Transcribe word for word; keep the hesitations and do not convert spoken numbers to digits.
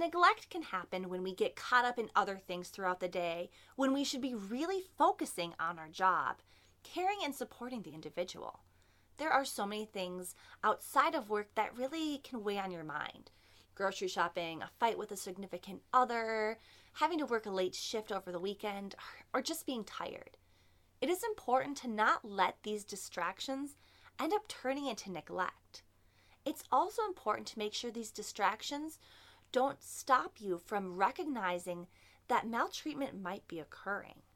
neglect can happen when we get caught up in other things throughout the day, when we should be really focusing on our job, caring and supporting the individual. There are so many things outside of work that really can weigh on your mind. Grocery shopping, a fight with a significant other, having to work a late shift over the weekend, or just being tired. It is important to not let these distractions end up turning into neglect. It's also important to make sure these distractions don't stop you from recognizing that maltreatment might be occurring.